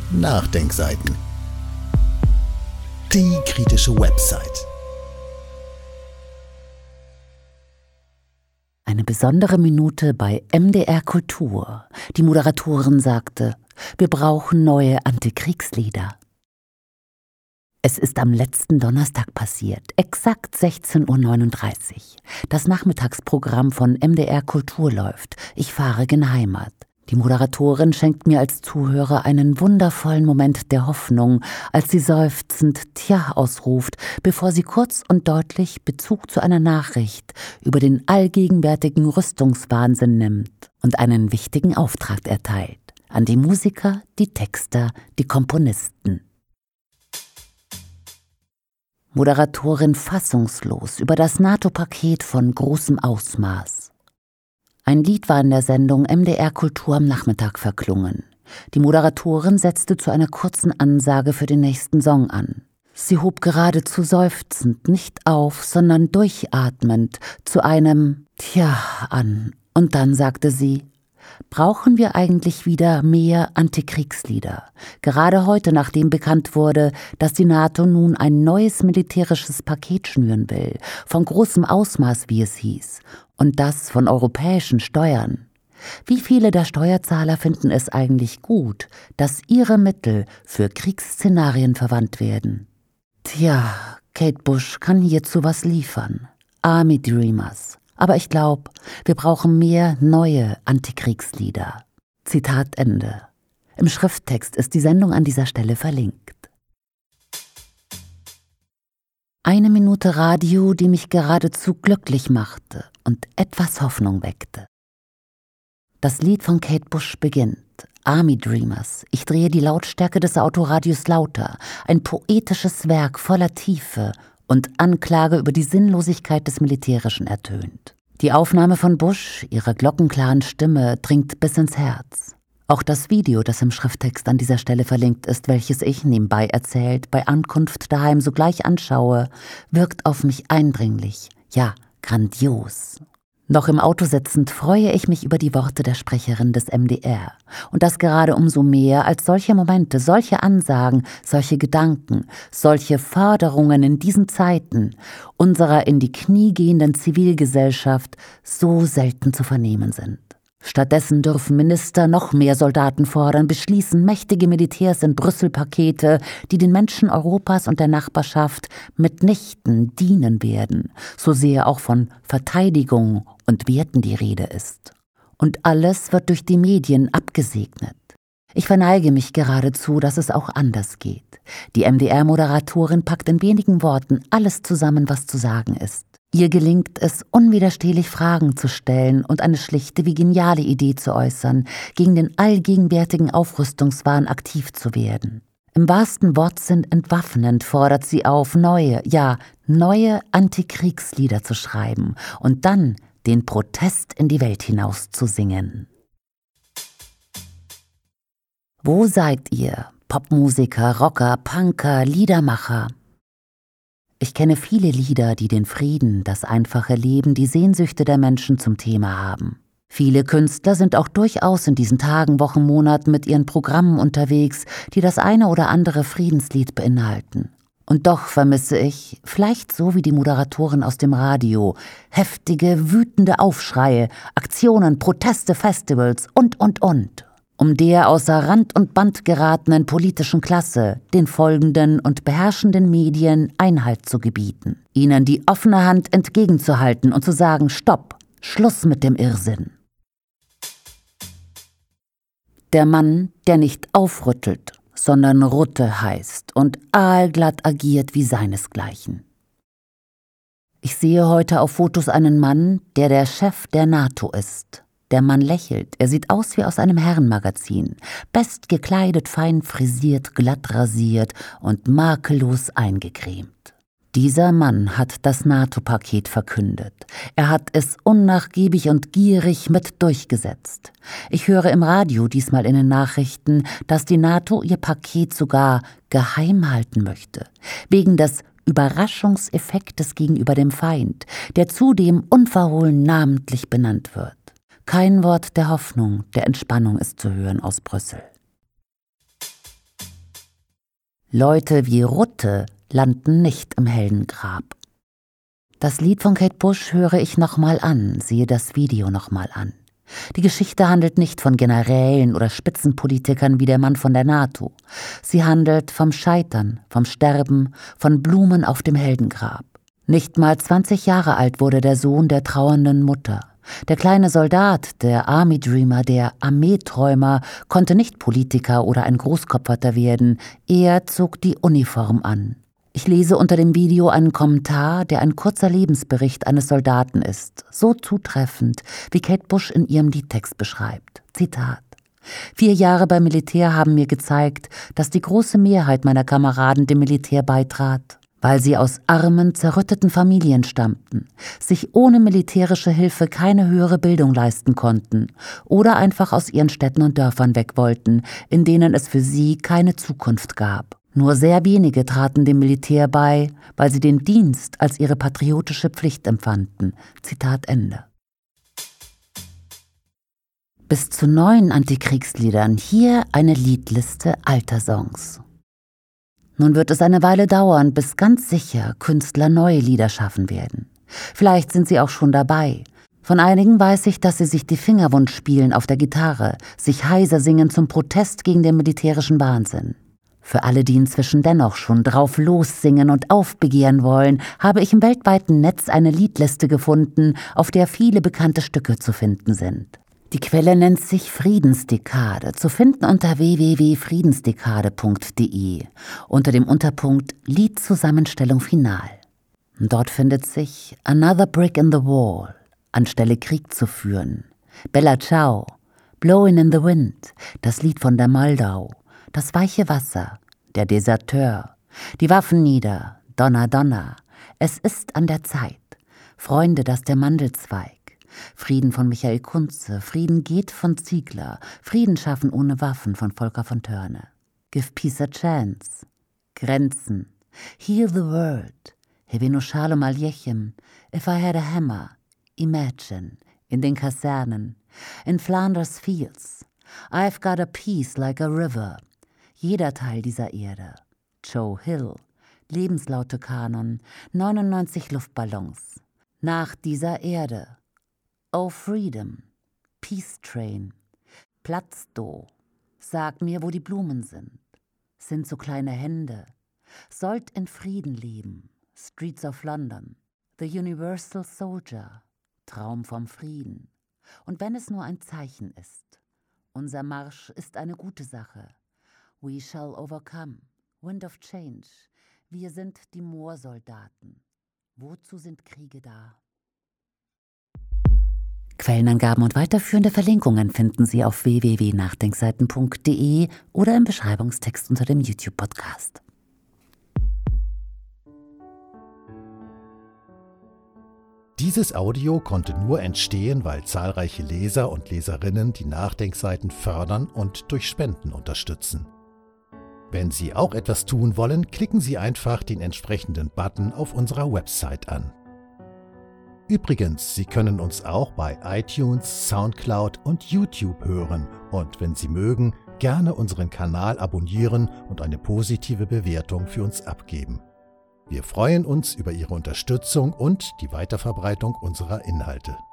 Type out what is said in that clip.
Nachdenkseiten. Die kritische Website. Eine besondere Minute bei MDR Kultur. Die Moderatorin sagte, wir brauchen neue Antikriegslieder. Es ist am letzten Donnerstag passiert, exakt 16:39 Uhr. Das Nachmittagsprogramm von MDR Kultur läuft. Ich fahre gen Heimat. Die Moderatorin schenkt mir als Zuhörer einen wundervollen Moment der Hoffnung, als sie seufzend Tja ausruft, bevor sie kurz und deutlich Bezug zu einer Nachricht über den allgegenwärtigen Rüstungswahnsinn nimmt und einen wichtigen Auftrag erteilt an die Musiker, die Texter, die Komponisten. Moderatorin fassungslos über das NATO-Paket von großem Ausmaß. Ein Lied war in der Sendung MDR Kultur am Nachmittag verklungen. Die Moderatorin setzte zu einer kurzen Ansage für den nächsten Song an. Sie hob geradezu seufzend, nicht auf, sondern durchatmend zu einem Tja an. Und dann sagte sie, brauchen wir eigentlich wieder mehr Antikriegslieder? Gerade heute, nachdem bekannt wurde, dass die NATO nun ein neues militärisches Paket schnüren will, von großem Ausmaß, wie es hieß, und das von europäischen Steuern. Wie viele der Steuerzahler finden es eigentlich gut, dass ihre Mittel für Kriegsszenarien verwandt werden? Tja, Kate Bush kann hierzu was liefern. Army Dreamers. Aber ich glaube, wir brauchen mehr neue Antikriegslieder. Zitat Ende. Im Schrifttext ist die Sendung an dieser Stelle verlinkt. Eine Minute Radio, die mich geradezu glücklich machte und etwas Hoffnung weckte. Das Lied von Kate Bush beginnt. Army Dreamers. Ich drehe die Lautstärke des Autoradios lauter. Ein poetisches Werk voller Tiefe und Anklage über die Sinnlosigkeit des Militärischen ertönt. Die Aufnahme von Bush, ihrer glockenklaren Stimme, dringt bis ins Herz. Auch das Video, das im Schrifttext an dieser Stelle verlinkt ist, welches ich nebenbei erzählt, bei Ankunft daheim sogleich anschaue, wirkt auf mich eindringlich, ja, grandios. Noch im Auto sitzend freue ich mich über die Worte der Sprecherin des MDR. Und das gerade umso mehr, als solche Momente, solche Ansagen, solche Gedanken, solche Forderungen in diesen Zeiten unserer in die Knie gehenden Zivilgesellschaft so selten zu vernehmen sind. Stattdessen dürfen Minister noch mehr Soldaten fordern, beschließen mächtige Militärs in Brüssel Pakete, die den Menschen Europas und der Nachbarschaft mitnichten dienen werden, so sehr auch von Verteidigung und Werten die Rede ist. Und alles wird durch die Medien abgesegnet. Ich verneige mich geradezu, dass es auch anders geht. Die MDR-Moderatorin packt in wenigen Worten alles zusammen, was zu sagen ist. Ihr gelingt es, unwiderstehlich Fragen zu stellen und eine schlichte wie geniale Idee zu äußern, gegen den allgegenwärtigen Aufrüstungswahn aktiv zu werden. Im wahrsten Wortsinn entwaffnend fordert sie auf, neue Antikriegslieder zu schreiben und dann den Protest in die Welt hinaus zu singen. Wo seid ihr, Popmusiker, Rocker, Punker, Liedermacher? Ich kenne viele Lieder, die den Frieden, das einfache Leben, die Sehnsüchte der Menschen zum Thema haben. Viele Künstler sind auch durchaus in diesen Tagen, Wochen, Monaten mit ihren Programmen unterwegs, die das eine oder andere Friedenslied beinhalten. Und doch vermisse ich, vielleicht so wie die Moderatoren aus dem Radio, heftige, wütende Aufschreie, Aktionen, Proteste, Festivals und. Um der außer Rand und Band geratenen politischen Klasse, den folgenden und beherrschenden Medien Einhalt zu gebieten, ihnen die offene Hand entgegenzuhalten und zu sagen, Stopp, Schluss mit dem Irrsinn. Der Mann, der nicht aufrüttelt, sondern Rutte heißt und aalglatt agiert wie seinesgleichen. Ich sehe heute auf Fotos einen Mann, der Chef der NATO ist. Der Mann lächelt, er sieht aus wie aus einem Herrenmagazin, best gekleidet, fein frisiert, glatt rasiert und makellos eingecremt. Dieser Mann hat das NATO-Paket verkündet. Er hat es unnachgiebig und gierig mit durchgesetzt. Ich höre im Radio, diesmal in den Nachrichten, dass die NATO ihr Paket sogar geheim halten möchte, wegen des Überraschungseffektes gegenüber dem Feind, der zudem unverhohlen namentlich benannt wird. Kein Wort der Hoffnung, der Entspannung ist zu hören aus Brüssel. Leute wie Rutte landen nicht im Heldengrab. Das Lied von Kate Bush höre ich nochmal an, sehe das Video nochmal an. Die Geschichte handelt nicht von Generälen oder Spitzenpolitikern wie der Mann von der NATO. Sie handelt vom Scheitern, vom Sterben, von Blumen auf dem Heldengrab. Nicht mal 20 Jahre alt wurde der Sohn der trauernden Mutter. Der kleine Soldat, der Army Dreamer, der Armeeträumer, konnte nicht Politiker oder ein Großkopferter werden. Er zog die Uniform an. Ich lese unter dem Video einen Kommentar, der ein kurzer Lebensbericht eines Soldaten ist. So zutreffend, wie Kate Bush in ihrem Liedtext beschreibt. Zitat: 4 Jahre beim Militär haben mir gezeigt, dass die große Mehrheit meiner Kameraden dem Militär beitrat, weil sie aus armen, zerrütteten Familien stammten, sich ohne militärische Hilfe keine höhere Bildung leisten konnten oder einfach aus ihren Städten und Dörfern weg wollten, in denen es für sie keine Zukunft gab. Nur sehr wenige traten dem Militär bei, weil sie den Dienst als ihre patriotische Pflicht empfanden. Zitat Ende. Bis zu 9 Antikriegsliedern, hier eine Liedliste alter Songs. Nun wird es eine Weile dauern, bis ganz sicher Künstler neue Lieder schaffen werden. Vielleicht sind sie auch schon dabei. Von einigen weiß ich, dass sie sich die Finger wund spielen auf der Gitarre, sich heiser singen zum Protest gegen den militärischen Wahnsinn. Für alle, die inzwischen dennoch schon drauf lossingen und aufbegehren wollen, habe ich im weltweiten Netz eine Liedliste gefunden, auf der viele bekannte Stücke zu finden sind. Die Quelle nennt sich Friedensdekade, zu finden unter www.friedensdekade.de unter dem Unterpunkt Liedzusammenstellung Final. Dort findet sich Another Brick in the Wall, anstelle Krieg zu führen, Bella Ciao, Blowin' in the Wind, das Lied von der Moldau, das weiche Wasser, der Deserteur, die Waffen nieder, Donna Donna, es ist an der Zeit, Freunde, das der Mandelzweig, Frieden von Michael Kunze, Frieden geht von Ziegler, Frieden schaffen ohne Waffen von Volker von Törne, Give Peace a Chance, Grenzen, Heal the World, Heveno Shalom Alechem, If I Had a Hammer, Imagine, in den Kasernen, in Flanders Fields, I've got a peace like a river, jeder Teil dieser Erde, Joe Hill, lebenslaute Kanon, 99 Luftballons, nach dieser Erde, Oh Freedom, Peace Train, Platz do, sag mir, wo die Blumen sind so kleine Hände, sollt in Frieden leben, Streets of London, The Universal Soldier, Traum vom Frieden. Und wenn es nur ein Zeichen ist, unser Marsch ist eine gute Sache. We shall overcome, Wind of Change, wir sind die Moorsoldaten. Wozu sind Kriege da? Quellenangaben und weiterführende Verlinkungen finden Sie auf www.nachdenkseiten.de oder im Beschreibungstext unter dem YouTube-Podcast. Dieses Audio konnte nur entstehen, weil zahlreiche Leser und Leserinnen die Nachdenkseiten fördern und durch Spenden unterstützen. Wenn Sie auch etwas tun wollen, klicken Sie einfach den entsprechenden Button auf unserer Website an. Übrigens, Sie können uns auch bei iTunes, Soundcloud und YouTube hören und wenn Sie mögen, gerne unseren Kanal abonnieren und eine positive Bewertung für uns abgeben. Wir freuen uns über Ihre Unterstützung und die Weiterverbreitung unserer Inhalte.